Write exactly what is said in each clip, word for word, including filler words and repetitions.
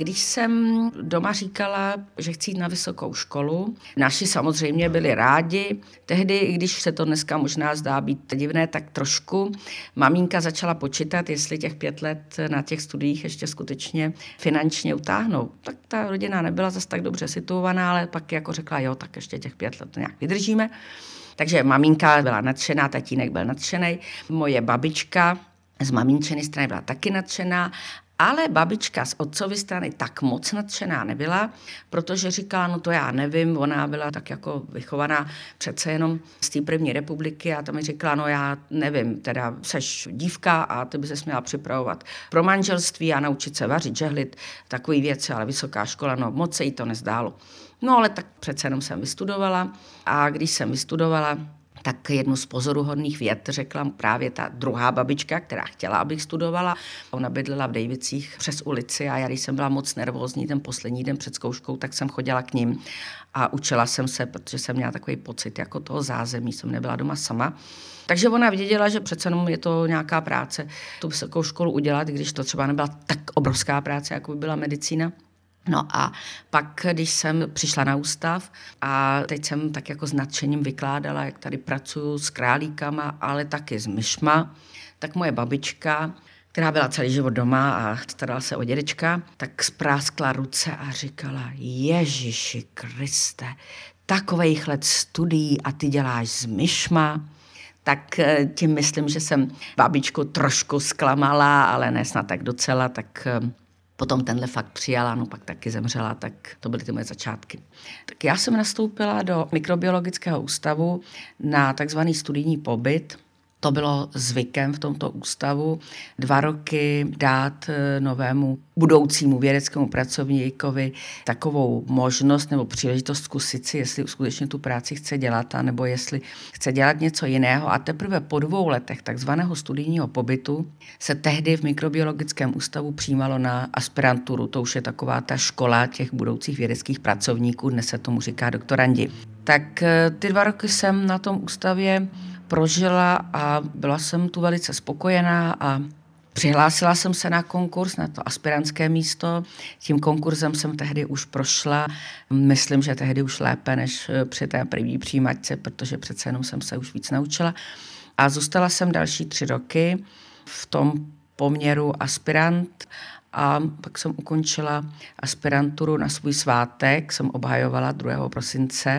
Když jsem doma říkala, že chci jít na vysokou školu, naši samozřejmě byli rádi. Tehdy, i když se to dneska možná zdá být divné, tak trošku maminka začala počítat, jestli těch pět let na těch studiích ještě skutečně finančně utáhnou. Tak ta rodina nebyla zase tak dobře situovaná, ale pak jako řekla, jo, tak ještě těch pět let to nějak vydržíme. Takže maminka byla nadšená, tatínek byl nadšený, moje babička z maminčiny strany byla taky nadšená, ale babička z otcovy strany tak moc nadšená nebyla, protože říkala, no to já nevím, ona byla tak jako vychovaná přece jenom z té první republiky a tam mi říkala, no já nevím, teda seš dívka a ty by se měla připravovat pro manželství a naučit se vařit, žehlit, takový věci, ale vysoká škola, no moc se jí to nezdálo. No ale tak přece jenom jsem vystudovala a když jsem vystudovala, tak jednu z pozoruhodných vět řekla právě ta druhá babička, která chtěla, abych studovala. Ona bydlela v Dejvicích přes ulici a já, když jsem byla moc nervózní ten poslední den před zkouškou, tak jsem chodila k ním a učila jsem se, protože jsem měla takový pocit jako toho zázemí, jsem nebyla doma sama. Takže ona věděla, že přece jenom je to nějaká práce tu vysokou školu udělat, když to třeba nebyla tak obrovská práce, jako by byla medicína. No a pak, když jsem přišla na ústav a teď jsem tak jako s nadšením vykládala, jak tady pracuju s králíkama, ale taky s myšma, tak moje babička, která byla celý život doma a starala se o dědečka, tak spráskla ruce a říkala, Ježiši Kriste, takovejch let studií a ty děláš s myšma. Tak tím myslím, že jsem babičku trošku zklamala, ale ne snad tak docela, tak potom tenhle fakt přijala, no pak taky zemřela, tak to byly ty moje začátky. Tak já jsem nastoupila do mikrobiologického ústavu na takzvaný studijní pobyt. To bylo zvykem v tomto ústavu dva roky dát novému budoucímu vědeckému pracovníkovi takovou možnost nebo příležitost zkusit si, jestli skutečně tu práci chce dělat, nebo jestli chce dělat něco jiného. A teprve po dvou letech takzvaného studijního pobytu se tehdy v mikrobiologickém ústavu přijímalo na aspiranturu. To už je taková ta škola těch budoucích vědeckých pracovníků, dnes se tomu říká doktorandi. Tak ty dva roky jsem na tom ústavě prožila a byla jsem tu velice spokojená a přihlásila jsem se na konkurs, na to aspirantské místo. Tím konkurzem jsem tehdy už prošla, myslím, že tehdy už lépe než při té první přijímačce, protože přece jenom jsem se už víc naučila. A zůstala jsem další tři roky v tom poměru aspirant a pak jsem ukončila aspiranturu na svůj svátek, jsem obhajovala druhého prosince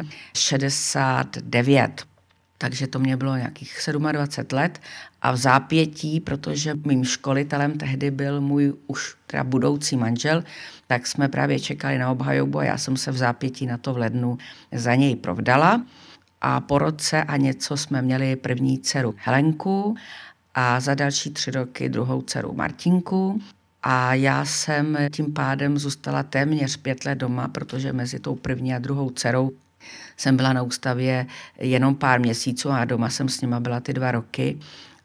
šedesát devět. Takže to mě bylo nějakých dvacet sedm let a v zápětí, protože mým školitelem tehdy byl můj už teda budoucí manžel, tak jsme právě čekali na obhajobu a já jsem se v zápětí na to v lednu za něj provdala. A po roce a něco jsme měli první dceru Helenku a za další tři roky druhou dceru Martinku. A já jsem tím pádem zůstala téměř pět let doma, protože mezi tou první a druhou dcerou jsem byla na ústavě jenom pár měsíců a doma jsem s nima byla ty dva roky.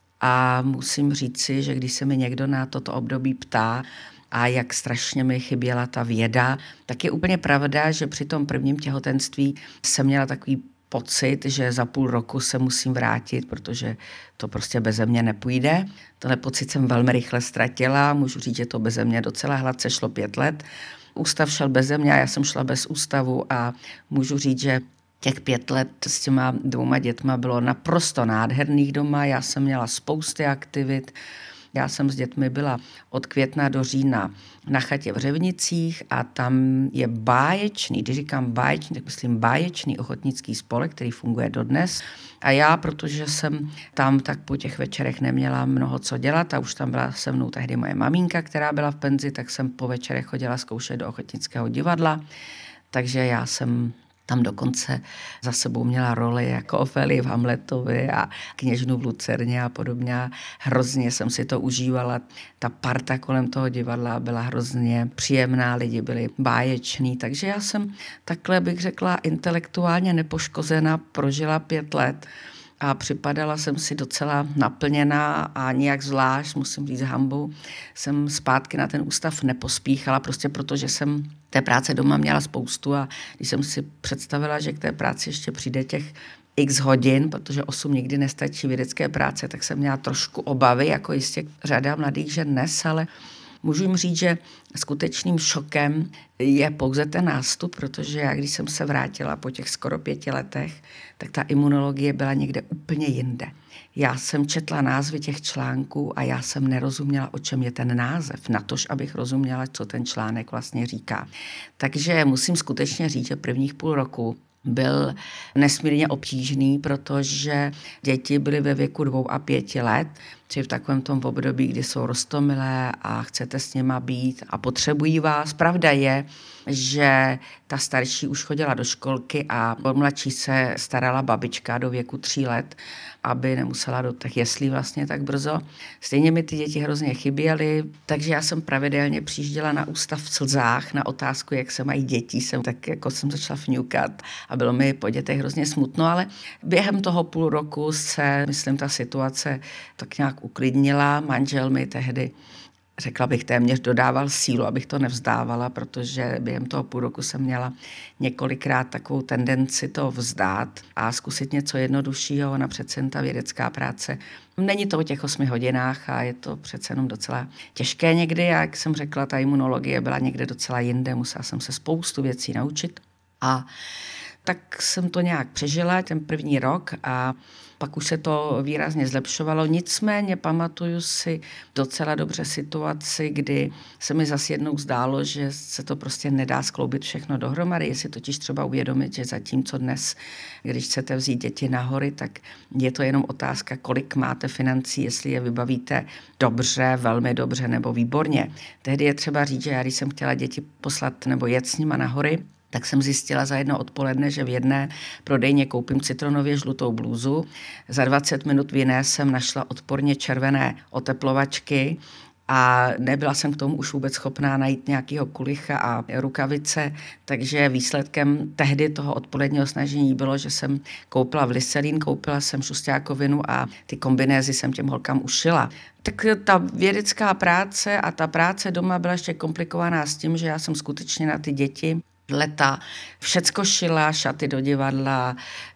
A musím říci, že když se mi někdo na toto období ptá a jak strašně mi chyběla ta věda, tak je úplně pravda, že při tom prvním těhotenství jsem měla takový pocit, že za půl roku se musím vrátit, protože to prostě beze mě nepůjde. Tenhle pocit jsem velmi rychle ztratila, můžu říct, že to beze mě docela hladce šlo pět let. Ústav šel beze mě a já jsem šla bez ústavu a můžu říct, že těch pět let s těma dvouma dětma bylo naprosto nádherných doma. Já jsem měla spousty aktivit. Já jsem s dětmi byla od května do října na chatě v Řevnicích a tam je báječný, když říkám báječný, tak myslím báječný ochotnický spolek, který funguje dodnes. A já, protože jsem tam tak po těch večerech neměla mnoho co dělat a už tam byla se mnou tehdy moje maminka, která byla v penzi, tak jsem po večerech chodila zkoušet do ochotnického divadla. Takže já jsem tam dokonce za sebou měla roli jako Ofélie v Hamletovi a kněžnu v Lucerně a podobně. Hrozně jsem si to užívala. Ta parta kolem toho divadla byla hrozně příjemná, lidi byli báječní, takže já jsem takhle, bych řekla, intelektuálně nepoškozená, prožila pět let. A připadala jsem si docela naplněná a nějak zvlášť, musím říct hanbou, jsem zpátky na ten ústav nepospíchala, prostě protože jsem té práce doma měla spoustu a když jsem si představila, že k té práci ještě přijde těch x hodin, protože osm nikdy nestačí vědecké práce, tak jsem měla trošku obavy, jako jistě řada mladých žen dnes, ale Můžu jim říct, že skutečným šokem je pouze ten nástup, protože já, když jsem se vrátila po těch skoro pěti letech, tak ta imunologie byla někde úplně jinde. Já jsem četla názvy těch článků a já jsem nerozuměla, o čem je ten název, natož abych rozuměla, co ten článek vlastně říká. Takže musím skutečně říct, že prvních půl roku byl nesmírně obtížný, protože děti byly ve věku dvou a pěti let, či v takovém tom období, kdy jsou roztomilé a chcete s nima být a potřebují vás. Pravda je, že ta starší už chodila do školky a o mladší se starala babička do věku tří let, aby nemusela do těch jeslí vlastně tak brzo. Stejně mi ty děti hrozně chyběly, takže já jsem pravidelně přijížděla na ústav v slzách na otázku, jak se mají děti. Jsem tak jako jsem začala fňukat a bylo mi po dětech hrozně smutno, ale během toho půl roku se, myslím, ta situace tak nějak uklidnila. Manžel mi tehdy, řekla bych, téměř dodával sílu, abych to nevzdávala, protože během toho půl roku jsem měla několikrát takovou tendenci to vzdát a zkusit něco jednoduššího. Ona přece jen ta vědecká práce. Není to o těch osmi hodinách a je to přece jenom docela těžké někdy. A jak jsem řekla, ta imunologie byla někde docela jinde, musela jsem se spoustu věcí naučit. A tak jsem to nějak přežila ten první rok a pak už se to výrazně zlepšovalo. Nicméně pamatuju si docela dobře situaci, kdy se mi zas jednou zdálo, že se to prostě nedá skloubit všechno dohromady. Je si totiž třeba uvědomit, že zatímco dnes, když chcete vzít děti na hory, tak je to jenom otázka, kolik máte financí, jestli je vybavíte dobře, velmi dobře nebo výborně. Tehdy je třeba říct, že já když jsem chtěla děti poslat nebo jet s nima na hory, tak jsem zjistila za jedno odpoledne, že v jedné prodejně koupím citronově žlutou blůzu. Za dvacet minut v jiné jsem našla odporně červené oteplovačky a nebyla jsem k tomu už vůbec schopná najít nějakého kulicha a rukavice, takže výsledkem tehdy toho odpoledního snažení bylo, že jsem koupila vliselín, koupila jsem šustákovinu a ty kombinézy jsem těm holkám ušila. Tak ta vědecká práce a ta práce doma byla ještě komplikovaná s tím, že já jsem skutečně na ty děti leta všecko šila, šaty do divadla,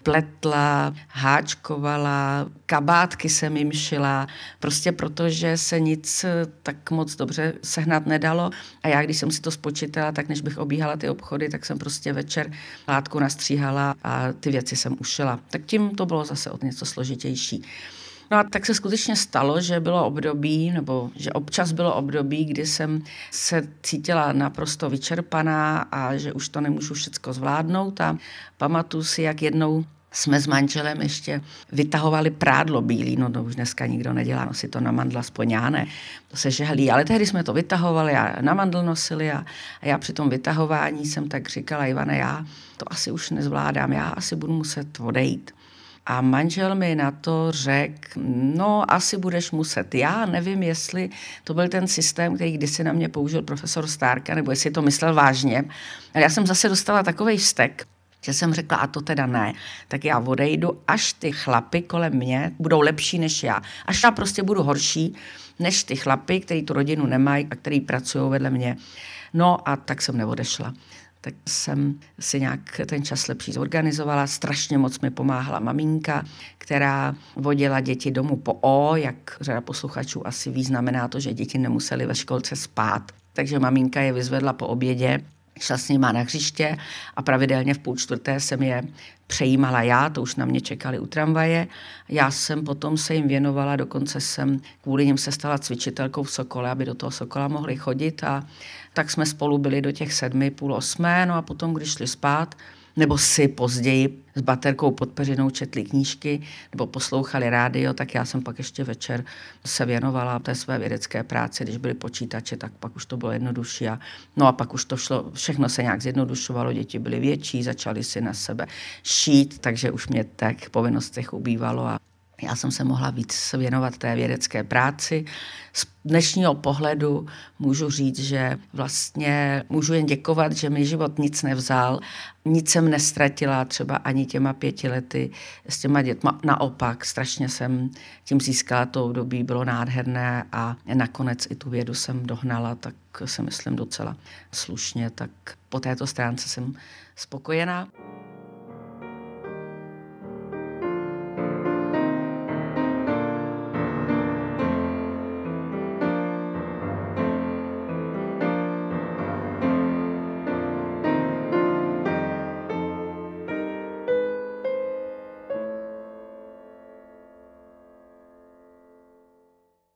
pletla, háčkovala, kabátky jsem jim šila, prostě protože se nic tak moc dobře sehnat nedalo. A já, když jsem si to spočítala, tak než bych obíhala ty obchody, tak jsem prostě večer látku nastříhala a ty věci jsem ušila. Tak tím to bylo zase o něco složitější. No a tak se skutečně stalo, že bylo období, nebo že občas bylo období, kdy jsem se cítila naprosto vyčerpaná a že už to nemůžu všecko zvládnout a pamatuju si, jak jednou jsme s manželem ještě vytahovali prádlo bílý, no to už dneska nikdo nedělá, nosí to na mandl, aspoň já ne, to se žehlí, ale tehdy jsme to vytahovali a na mandl nosili a, a já při tom vytahování jsem tak říkala, Ivane, já to asi už nezvládám, já asi budu muset odejít. A manžel mi na to řekl, no asi budeš muset. Já nevím, jestli to byl ten systém, který kdysi na mě použil profesor Stárka, nebo jestli to myslel vážně. Ale já jsem zase dostala takovej vztek, že jsem řekla, a to teda ne, tak já odejdu, až ty chlapy kolem mě budou lepší než já. Až já prostě budu horší než ty chlapy, který tu rodinu nemají a který pracují vedle mě. No a tak jsem neodešla. Tak jsem si nějak ten čas lepší zorganizovala. Strašně moc mi pomáhala maminka, která vodila děti domů po O, jak řada posluchačů asi ví, znamená to, že děti nemusely ve školce spát. Takže maminka je vyzvedla po obědě, šla s nima na hřiště a pravidelně v půl čtvrté jsem je přejímala já, to už na mě čekali u tramvaje. Já jsem potom se jim věnovala, dokonce jsem kvůli nim se stala cvičitelkou v Sokole, aby do toho Sokola mohli chodit a tak jsme spolu byli do těch sedmi, půl osmé, no a potom, když šli spát, nebo si později s baterkou pod peřinou četli knížky nebo poslouchali rádio, tak já jsem pak ještě večer se věnovala té své vědecké práci, když byly počítače, tak pak už to bylo jednodušší. A, no a pak už to šlo, všechno se nějak zjednodušovalo, děti byly větší, začaly si na sebe šít, takže už mě těch povinnostech ubývalo a já jsem se mohla víc věnovat té vědecké práci. Z dnešního pohledu můžu říct, že vlastně můžu jen děkovat, že mi život nic nevzal, nic jsem nestratila třeba ani těma pěti lety s těma dětma. Naopak, strašně jsem tím získala, to období bylo nádherné a nakonec i tu vědu jsem dohnala, tak si myslím docela slušně, tak po této stránce jsem spokojená.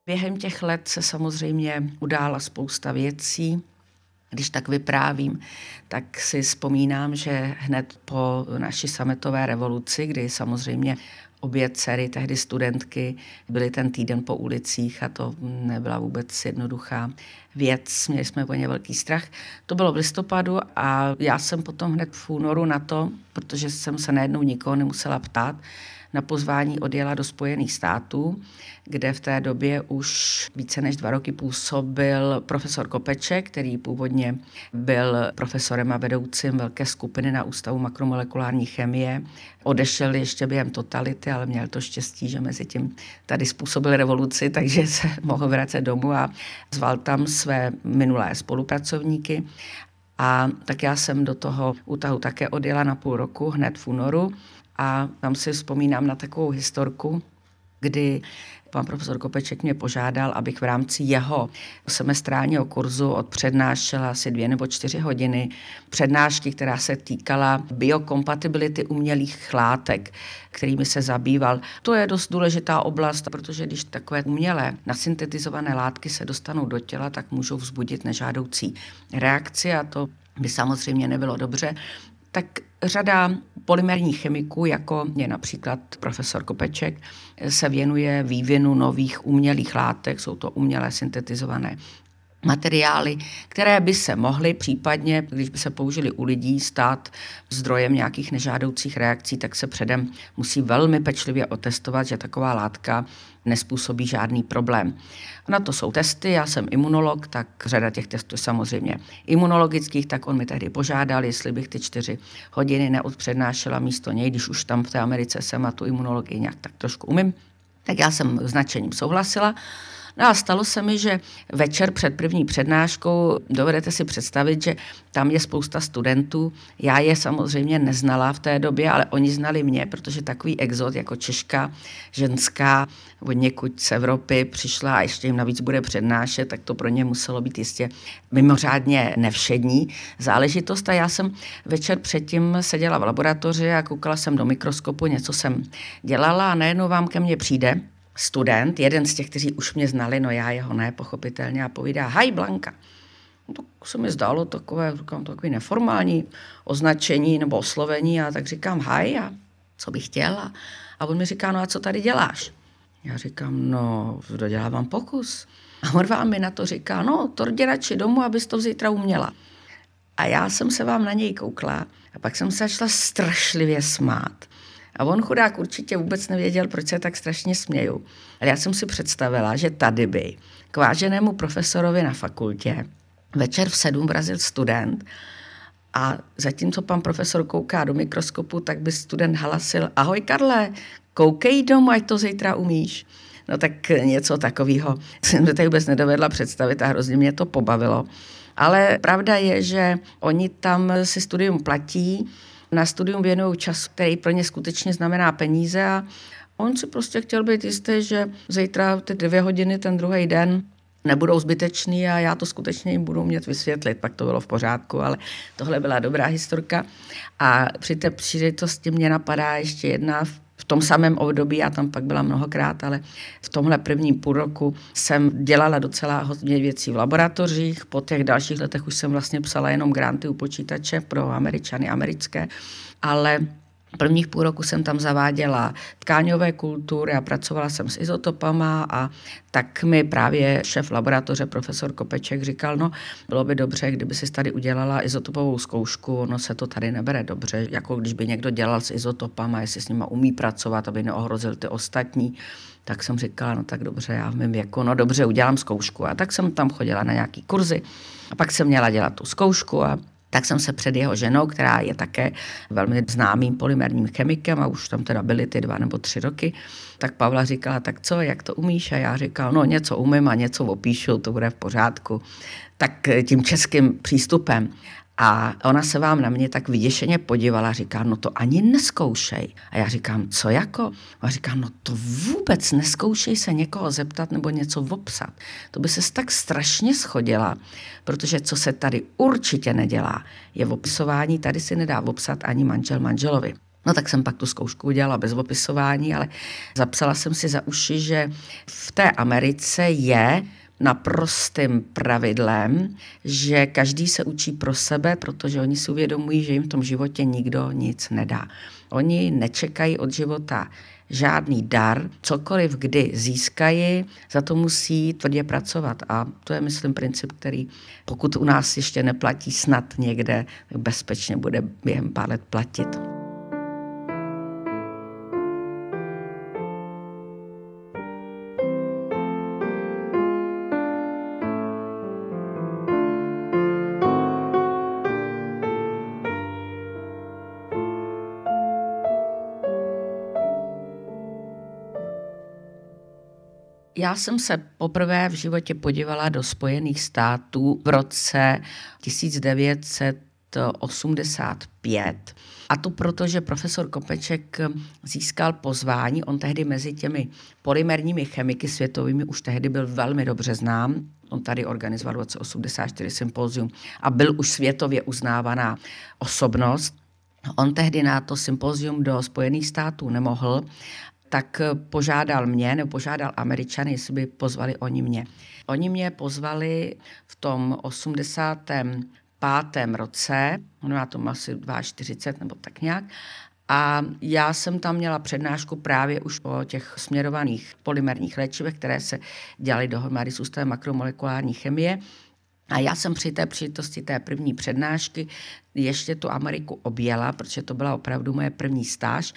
Během těch let se samozřejmě udála spousta věcí. Když tak vyprávím, tak si vzpomínám, že hned po naší sametové revoluci, kdy samozřejmě obě dcery, tehdy studentky, byly ten týden po ulicích a to nebyla vůbec jednoduchá věc, měli jsme po ně velký strach. To bylo v listopadu a já jsem potom hned v únoru na to, protože jsem se najednou nikoho nemusela ptát, na pozvání odjela do Spojených států, kde v té době už více než dva roky působil profesor Kopeček, který původně byl profesorem a vedoucím velké skupiny na Ústavu makromolekulární chemie. Odešel ještě během totality, ale měl to štěstí, že mezi tím tady způsobil revoluci, takže se mohl vracet domů a zval tam své minulé spolupracovníky. A tak já jsem do toho útahu také odjela na půl roku, hned v únoru. A tam si vzpomínám na takovou historku, kdy pan profesor Kopeček mě požádal, abych v rámci jeho semestrálního kurzu odpřednášela asi dvě nebo čtyři hodiny přednášky, která se týkala biokompatibility umělých látek, kterými se zabýval. To je dost důležitá oblast, protože když takové umělé nasyntetizované látky se dostanou do těla, tak můžou vzbudit nežádoucí reakci a to by samozřejmě nebylo dobře. Tak řada polymerních chemiků, jako je například profesor Kopeček, se věnuje vývinu nových umělých látek, jsou to umělé syntetizované materiály, které by se mohly případně, když by se použili u lidí, stát zdrojem nějakých nežádoucích reakcí, tak se předem musí velmi pečlivě otestovat, že taková látka nespůsobí žádný problém. Na to jsou testy, já jsem imunolog, tak řada těch testů je samozřejmě imunologických, tak on mi tehdy požádal, jestli bych ty čtyři hodiny neodpřednášela místo něj, když už tam v té Americe jsem a tu imunologii nějak tak trošku umím. Tak já jsem značením souhlasila. No a stalo se mi, že večer před první přednáškou, dovedete si představit, že tam je spousta studentů. Já je samozřejmě neznala v té době, ale oni znali mě, protože takový exot jako Češka, ženská, od někud z Evropy přišla a ještě jim navíc bude přednášet, tak to pro ně muselo být jistě mimořádně nevšední záležitost. A já jsem večer předtím seděla v laboratoři a koukala jsem do mikroskopu, něco jsem dělala a najednou vám ke mně přijde student, jeden z těch, kteří už mě znali, no já jeho ne, pochopitelně, a povídá, haj Blanka. No, tak se mi zdálo takové, říkám, takové neformální označení nebo oslovení a tak říkám, haj, a co bych chtěla? A on mi říká, no a co tady děláš? Já říkám, no, dodělávám pokus. A on vám mi na to říká, no, to jdi radši domů, abys to zítra uměla. A já jsem se vám na něj koukla a pak jsem se začala strašlivě smát. A on chudák určitě vůbec nevěděl, proč se tak strašně směju. Ale já jsem si představila, že tady by k váženému profesorovi na fakultě večer v sedm vrazil student a zatímco pan profesor kouká do mikroskopu, tak by student halasil, ahoj Karle, koukej domů, ať to zítra umíš. No tak něco takového jsem to tady vůbec nedovedla představit a hrozně mě to pobavilo. Ale pravda je, že oni tam si studium platí, na studium věnují čas, který pro ně skutečně znamená peníze a on si prostě chtěl být jistý, že zítra ty dvě hodiny, ten druhý den nebudou zbytečný a já to skutečně jim budu umět vysvětlit. Pak to bylo v pořádku, ale tohle byla dobrá historka. A při té příležitosti mě napadá ještě jedna v tom samém období, já tam pak byla mnohokrát, ale v tomhle prvním půl roku jsem dělala docela hodně věcí v laboratořích, po těch dalších letech už jsem vlastně psala jenom granty u počítače pro Američany americké, ale prvních půl roku jsem tam zaváděla tkáňové kultury a pracovala jsem s izotopama a tak mi právě šéf laboratoře profesor Kopeček říkal, no bylo by dobře, kdyby si tady udělala izotopovou zkoušku, ono se to tady nebere dobře, jako když by někdo dělal s izotopama, jestli s nima umí pracovat, aby neohrozil ty ostatní. Tak jsem říkala, no tak dobře, já v mém věku, no dobře, udělám zkoušku. A tak jsem tam chodila na nějaký kurzy a pak jsem měla dělat tu zkoušku a tak jsem se před jeho ženou, která je také velmi známým polymerním chemikem a už tam teda byly ty dva nebo tři roky, tak Pavla říkala, tak co, jak to umíš? A já říkal, no něco umím a něco opíšu, to bude v pořádku. Tak tím českým přístupem. A ona se vám na mě tak vyděšeně podívala a říká, no to ani neskoušej. A já říkám, co jako? A říká, no to vůbec neskoušej se někoho zeptat nebo něco opsat. To by ses tak strašně schodila, protože co se tady určitě nedělá, je opisování, tady si nedá opsat ani manžel manželovi. No tak jsem pak tu zkoušku udělala bez opisování, ale zapsala jsem si za uši, že v té Americe je naprostým pravidlem, že každý se učí pro sebe, protože oni si uvědomují, že jim v tom životě nikdo nic nedá. Oni nečekají od života žádný dar, cokoliv kdy získají, za to musí tvrdě pracovat. A to je, myslím, princip, který pokud u nás ještě neplatí snad někde, tak bezpečně bude během pár let platit. Já jsem se poprvé v životě podívala do Spojených států v roce tisíc devět set osmdesát pět. A to proto, že profesor Kopeček získal pozvání, on tehdy mezi těmi polymerními chemiky světovými už tehdy byl velmi dobře znám. On tady organizoval v roce osmdesát čtyři sympózium a byl už světově uznávaná osobnost. On tehdy na to sympózium do Spojených států nemohl, tak požádal mě, nebo požádal Američany, jestli by pozvali oni mě. Oni mě pozvali v tom osmdesátém pátém roce, ono má to asi čtyřicet dva nebo tak nějak, a já jsem tam měla přednášku právě už o těch směrovaných polymerních léčivech, které se dělaly dohromady s ústavem makromolekulární chemie. A já jsem při té příležitosti té první přednášky ještě tu Ameriku objela, protože to byla opravdu moje první stáž.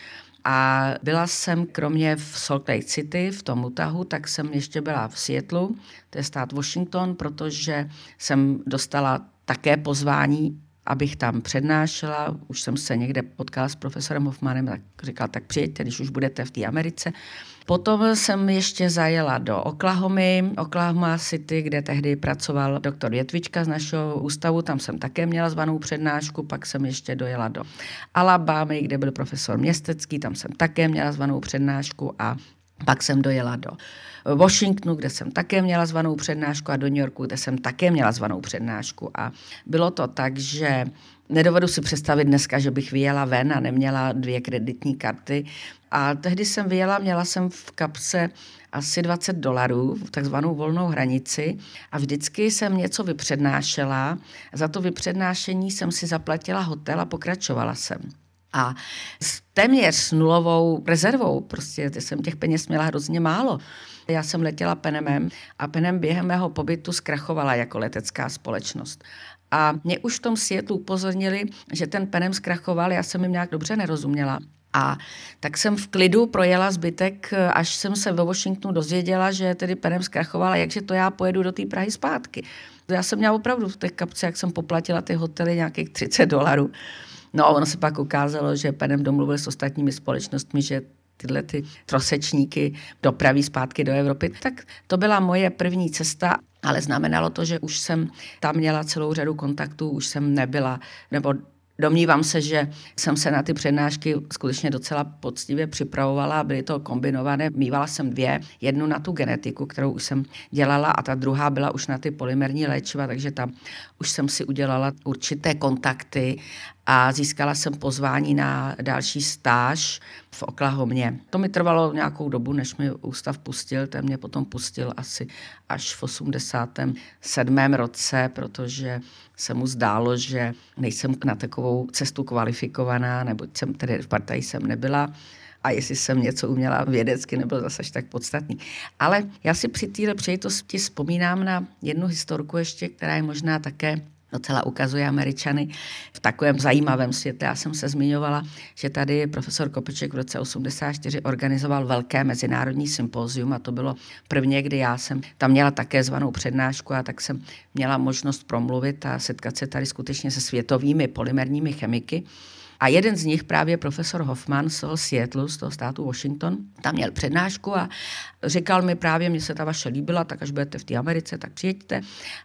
A byla jsem kromě v Salt Lake City, v tom Utahu, tak jsem ještě byla v Seattlu, to je stát Washington, protože jsem dostala také pozvání, abych tam přednášela. Už jsem se někde potkala s profesorem Hoffmanem, tak říkal, tak přijďte, když už budete v té Americe. Potom jsem ještě zajela do Oklahomy, Oklahoma City, kde tehdy pracoval doktor Větvička z našeho ústavu, tam jsem také měla zvanou přednášku, pak jsem ještě dojela do Alabamy, kde byl profesor Městecký, tam jsem také měla zvanou přednášku a pak jsem dojela do Washingtonu, kde jsem také měla zvanou přednášku a do New Yorku, kde jsem také měla zvanou přednášku. A bylo to tak, že nedovedu si představit dneska, že bych vyjela ven a neměla dvě kreditní karty. A tehdy jsem vyjela, měla jsem v kapse asi dvacet dolarů, takzvanou volnou hranici a vždycky jsem něco vypřednášela. Za to vypřednášení jsem si zaplatila hotel a pokračovala jsem. A s téměř nulovou rezervou, prostě jsem těch peněz měla hrozně málo. Já jsem letěla Panemem a Panem během mého pobytu zkrachovala jako letecká společnost. A mě už v tom Seattlu upozornili, že ten Panem zkrachoval, já jsem jim nějak dobře nerozuměla. A tak jsem v klidu projela zbytek, až jsem se ve Washingtonu dozvěděla, že tedy Panem zkrachovala, jakže to já pojedu do té Prahy zpátky. Já jsem měla opravdu v té kapce, jak jsem poplatila ty hotely, nějakých třicet dolarů. No a ono se pak ukázalo, že Panem domluvil s ostatními společnostmi, že tyhle ty trosečníky dopraví zpátky do Evropy. Tak to byla moje první cesta, ale znamenalo to, že už jsem tam měla celou řadu kontaktů, už jsem nebyla, nebo domnívám se, že jsem se na ty přednášky skutečně docela poctivě připravovala, byly to kombinované. Mívala jsem dvě, jednu na tu genetiku, kterou už jsem dělala a ta druhá byla už na ty polymerní léčiva, takže tam už jsem si udělala určité kontakty a získala jsem pozvání na další stáž v Oklahomě. To mi trvalo nějakou dobu, než mi ústav pustil, ten mě potom pustil asi až v osmdesátém sedmém roce, protože se mu zdálo, že nejsem na takovou cestu kvalifikovaná, neboť jsem tedy v partaji jsem nebyla a jestli jsem něco uměla vědecky, nebylo zase tak podstatný. Ale já si při této příležitosti vzpomínám na jednu historku ještě, která je možná také docela ukazuje Američany v takovém zajímavém světle. Já jsem se zmiňovala, že tady profesor Kopeček v roce osmdesát čtyři organizoval velké mezinárodní sympózium a to bylo prvně, kdy já jsem tam měla také zvanou přednášku a tak jsem měla možnost promluvit a setkat se tady skutečně se světovými polymerními chemiky. A jeden z nich, právě profesor Hoffman z toho Seattlu, z toho státu Washington, tam měl přednášku a říkal mi právě, mně se ta vaše líbila, tak až budete v té Americe, tak přijeďte.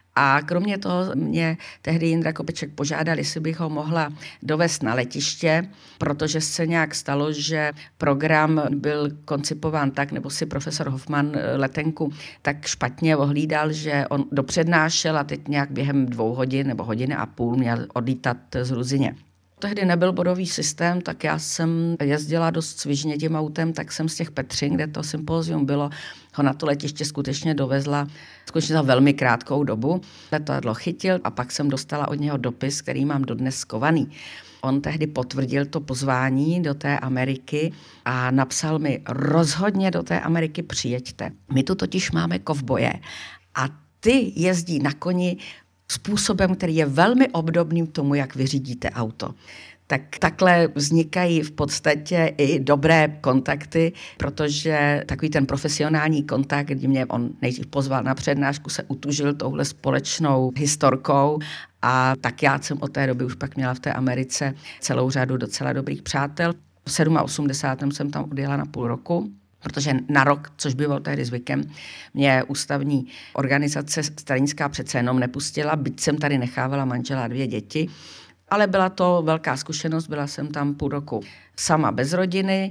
A kromě toho mě tehdy Jindra Kopeček požádal, jestli bych ho mohla dovést na letiště, protože se nějak stalo, že program byl koncipován tak, nebo si profesor Hoffman letenku tak špatně ohlídal, že on dopřednášel a teď nějak během dvou hodin nebo hodiny a půl měl odlítat z Ruzyně. Tehdy nebyl bodový systém, tak já jsem jezdila dost svižně tím autem, tak jsem z těch Petřin, kde to sympozium bylo, ho na to letiště skutečně dovezla skutečně za velmi krátkou dobu. Letadlo chytil a pak jsem dostala od něho dopis, který mám dodnes skovaný. On tehdy potvrdil to pozvání do té Ameriky a napsal mi: rozhodně do té Ameriky přijeďte. My tu totiž máme kovboje a ty jezdí na koni způsobem, který je velmi obdobným tomu, jak vy řídíte auto. Tak takhle vznikají v podstatě i dobré kontakty, protože takový ten profesionální kontakt, kdy mě on nejdřív pozval na přednášku, se utužil touhle společnou historkou a tak já jsem od té doby už pak měla v té Americe celou řadu docela dobrých přátel. V osmdesátém sedmém jsem tam odjela na půl roku, protože na rok, což bylo tehdy zvykem, mě ústavní organizace stranická přece jenom nepustila, byť jsem tady nechávala manžela a dvě děti. Ale byla to velká zkušenost, byla jsem tam půl roku sama bez rodiny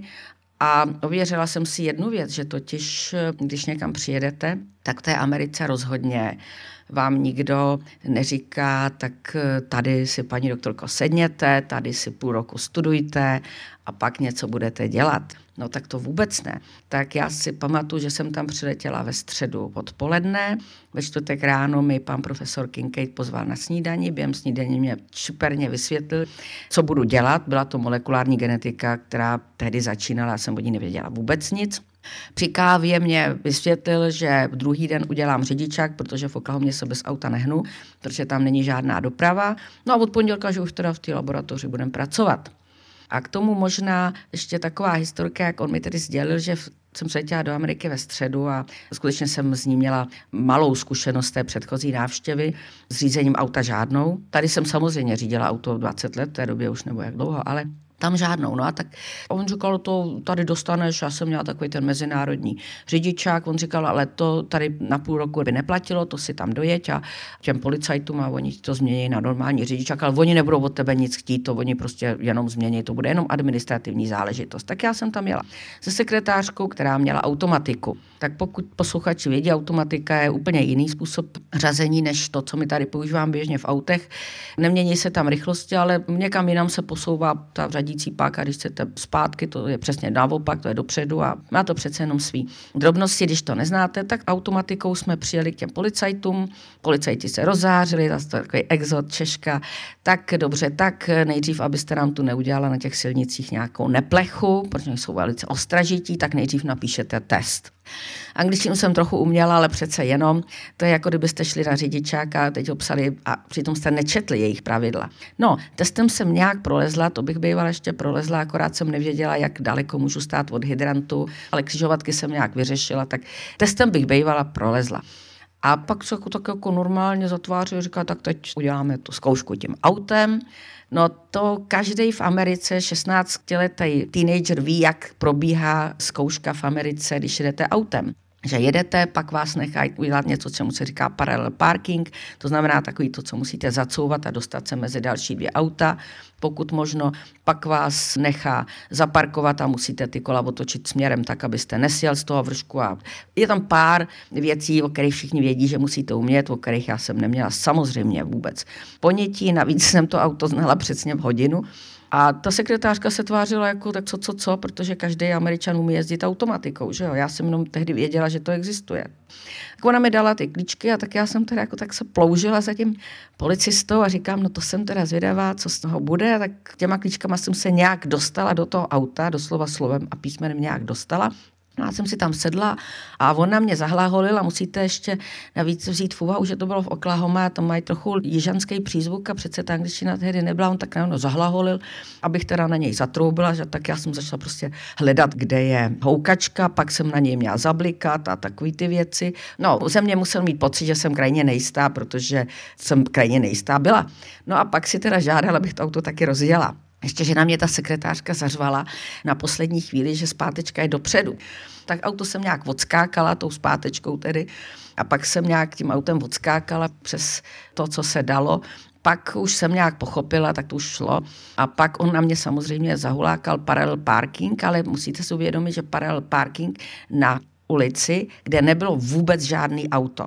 a ověřila jsem si jednu věc, že totiž, když někam přijedete, tak v té Americe rozhodně vám nikdo neříká, tak tady si, paní doktorko, sedněte, tady si půl roku studujte a pak něco budete dělat. No tak to vůbec ne. Tak já si pamatuju, že jsem tam přiletěla ve středu odpoledne, ve čtvrtek ráno mi pan profesor Kincaid pozval na snídani, během snídaní mě superně vysvětlil, co budu dělat. Byla to molekulární genetika, která tehdy začínala, já jsem o ní nevěděla vůbec nic. Při kávě mě vysvětlil, že druhý den udělám řidičák, protože v Oklahomě se bez auta nehnu, protože tam není žádná doprava. No a od pondělka, že už teda v té laboratoři budeme pracovat. A k tomu možná ještě taková historka, jak on mi tedy sdělil, že jsem přiletěla do Ameriky ve středu a skutečně jsem z ní měla malou zkušenost té předchozí návštěvy s řízením auta žádnou. Tady jsem samozřejmě řídila auto dvacet let, v té době už nebo jak dlouho, ale tam žádnou. No a tak on říkal, to tady dostaneš, já jsem měla takový ten mezinárodní řidičák, on říkal, ale to tady na půl roku by neplatilo, to si tam dojeď a těm policajtům a oni to změní na normální řidičák, ale oni nebudou od tebe nic chtít, to oni prostě jenom změní, to bude jenom administrativní záležitost. Tak já jsem tam jela se sekretářkou, která měla automatiku. Tak pokud posluchači vědí, automatika je úplně jiný způsob řazení, než to, co my tady používám běžně v autech. Nemění se tam rychlosti, ale někam jinam se posouvá ta řadící páka, když chcete zpátky, to je přesně naopak, to je dopředu a má to přece jenom svý drobnosti. Když to neznáte, tak automatikou jsme přijeli k těm policajtům, policajti se rozzářili, zase to takový exot, Češka, tak dobře, tak nejdřív, abyste nám tu neudělala na těch silnicích nějakou neplechu, protože jsou velice ostražití, tak nejdřív napíšete test. Angličtinu jsem trochu uměla, ale přece jenom. To je jako kdybyste šli na řidičák a teď ho psali a přitom jste nečetli jejich pravidla. No, testem jsem nějak prolezla, to bych bývala ještě prolezla, akorát jsem nevěděla, jak daleko můžu stát od hydrantu, ale křižovatky jsem nějak vyřešila, tak testem bych bývala prolezla. A pak se jako, tak jako normálně zatvářil, říká, tak teď uděláme tu zkoušku tím autem. No to každý v Americe, šestnáctiletý teenager ví, jak probíhá zkouška v Americe, když jedete autem. Že jedete, pak vás nechají udělat něco, čemu se říká parallel parking, to znamená takový to, co musíte zacouvat a dostat se mezi další dvě auta, pokud možno, pak vás nechá zaparkovat a musíte ty kola otočit směrem tak, abyste nesjel z toho vršku a je tam pár věcí, o kterých všichni vědí, že musíte umět, o kterých já jsem neměla samozřejmě vůbec ponětí, navíc jsem to auto znala přesně v hodinu. A ta sekretářka se tvářila jako tak co, co, co, protože každý Američan umí jezdit automatikou, že jo. Já jsem jenom tehdy věděla, že to existuje. Tak ona mi dala ty klíčky a tak já jsem teda jako tak se ploužila za tím policistou a říkám, no to jsem teda zvědavá, co z toho bude. Tak těma klíčkama jsem se nějak dostala do toho auta, doslova slovem a písmenem nějak dostala. No já jsem si tam sedla a on na mě zahláholil a musíte ještě navíc vzít v úvahu, že to bylo v Oklahoma, tam mají trochu jižanský přízvuk a přece ta angličtina tehdy nebyla, on tak na mnou zahláholil, abych teda na něj zatroubila, že tak já jsem začala prostě hledat, kde je houkačka, pak jsem na něj měla zablikat a takový ty věci. No, ze mě musel mít pocit, že jsem krajně nejistá, protože jsem krajně nejistá byla. No a pak si teda žádala, abych to auto taky rozjela. Ještě, že na mě ta sekretářka zařvala na poslední chvíli, že zpátečka je dopředu. Tak auto jsem nějak odskákala, tou zpátečkou tedy, a pak jsem nějak tím autem odskákala přes to, co se dalo. Pak už jsem nějak pochopila, tak to už šlo. A pak on na mě samozřejmě zahulákal parallel parking, ale musíte si uvědomit, že parallel parking na ulici, kde nebylo vůbec žádný auto.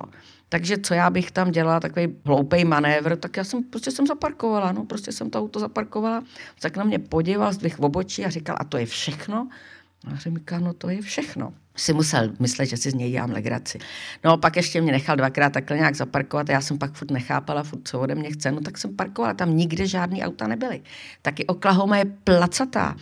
Takže co já bych tam dělala, takový hloupej manévr, tak já jsem prostě jsem zaparkovala, no, prostě jsem to auto zaparkovala, tak na mě podíval, zdvih obočí a říkal, a to je všechno? A jsem říkal, no to je všechno. Si musel myslet, že si z něj dělám legraci. No pak ještě mě nechal dvakrát takhle nějak zaparkovat a já jsem pak furt nechápala, furt co ode mě chce, no tak jsem parkovala, tam nikde žádný auta nebyly. Taky Oklahoma je placatá.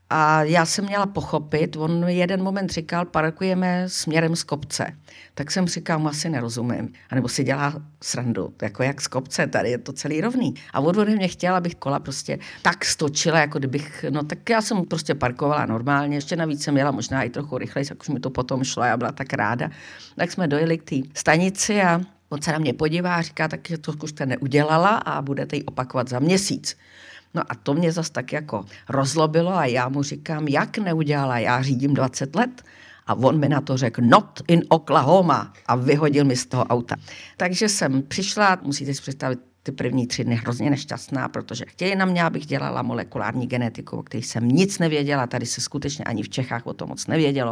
A já jsem měla pochopit, on jeden moment říkal, parkujeme směrem z kopce. Tak jsem říkal, mu asi nerozumím. A nebo si dělá srandu, jako jak z kopce, tady je to celý rovný. A od ode mě chtěla, abych kola prostě tak stočila, jako kdybych, no tak já jsem prostě parkovala normálně, ještě navíc jsem jela možná i trochu rychleji, tak už mi to potom šlo, já byla tak ráda. Tak jsme dojeli k té stanici a on se na mě podívá a říká, tak to už jste neudělala a budete ji opakovat za měsíc. No a to mě zas tak jako rozlobilo a já mu říkám, jak neudělala, já řídím dvacet let. A on mi na to řekl, not in Oklahoma, a vyhodil mi z toho auta. Takže jsem přišla, musíte si představit, ty první tři dny hrozně nešťastná, protože chtěli na mě, abych dělala molekulární genetiku, o které jsem nic nevěděla, tady se skutečně ani v Čechách o tom moc nevědělo.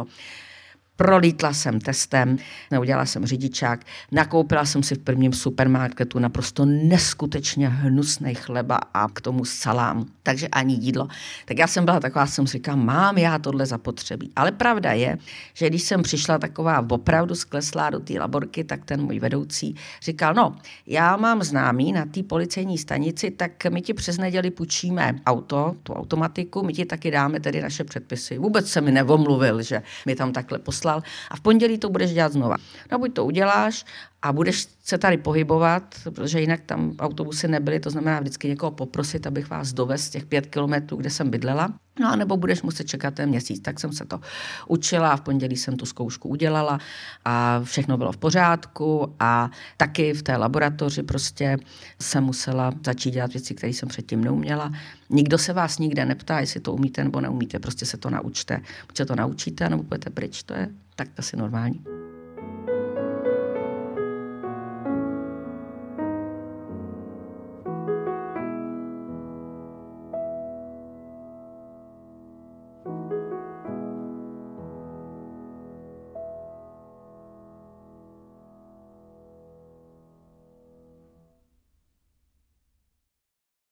Prolítla jsem testem, neudělala jsem řidičák, nakoupila jsem si v prvním supermarketu naprosto neskutečně hnusný chleba a k tomu salám, takže ani jídlo. Tak já jsem byla taková, jsem si říkala, mám já tohle zapotřebí. Ale pravda je, že když jsem přišla taková opravdu skleslá do té laborky, tak ten můj vedoucí říkal, no, já mám známý na té policejní stanici, tak my ti přes neděli půjčíme auto, tu automatiku, my ti taky dáme tedy naše předpisy. Vůbec se mi nevomluvil, že mi tam takhle poslal. A v pondělí to budeš dělat znova. No buď to uděláš a budeš se tady pohybovat, protože jinak tam autobusy nebyly, to znamená vždycky někoho poprosit, abych vás dovez z těch pět kilometrů, kde jsem bydlela. No a nebo budeš muset čekat ten měsíc. Tak jsem se to učila a v pondělí jsem tu zkoušku udělala a všechno bylo v pořádku a taky v té laboratoři prostě jsem musela začít dělat věci, které jsem předtím neuměla. Nikdo se vás nikde neptá, jestli to umíte nebo neumíte, prostě se to naučte. Buď se to naučíte, nebo budete pryč, to je tak asi normální.